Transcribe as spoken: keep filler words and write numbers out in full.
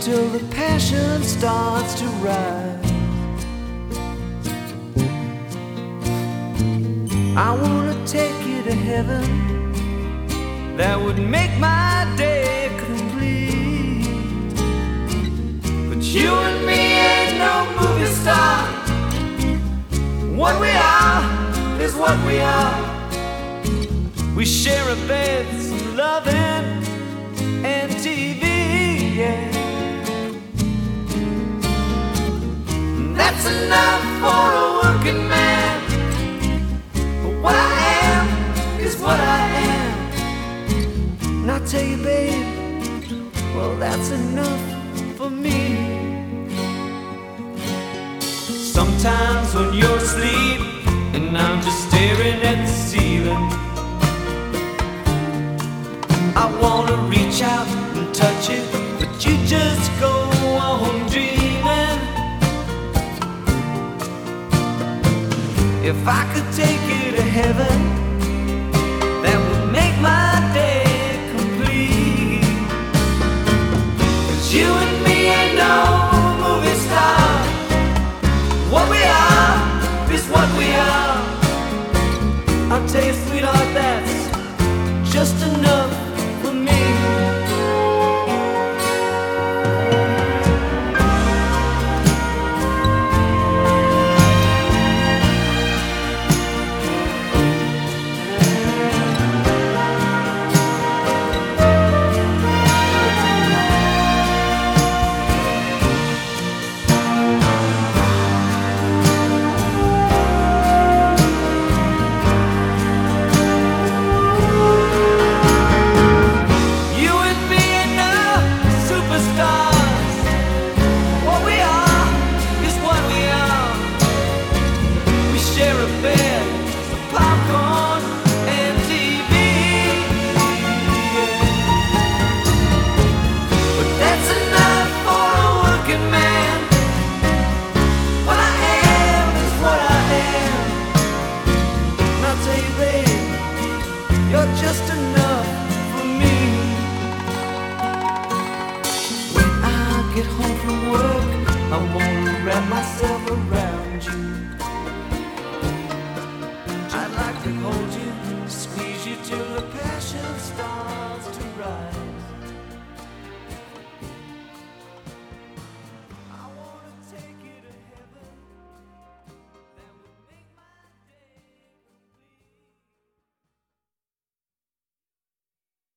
till the passion starts to rise. I wanna take you to heaven, that would make my day complete. But you and me ain't no movie star. What we are is what we are. We share a bed, some loving, and T V, yeah. That's enough for a working man. But what I am is what I am. And I tell you, babe, well, that's enough for me. Sometimes when you're asleep and I'm just staring at the ceiling, I wanna reach out and touch it, but you just go on dreaming. If I could take you to heaven, that would make my day complete. 'Cause you and me ain't no movie star. What we are is what we are. I'll tell you, sweetheart, that's just enough for me. You're just enough for me. When I get home from work, I wanna wrap myself around you.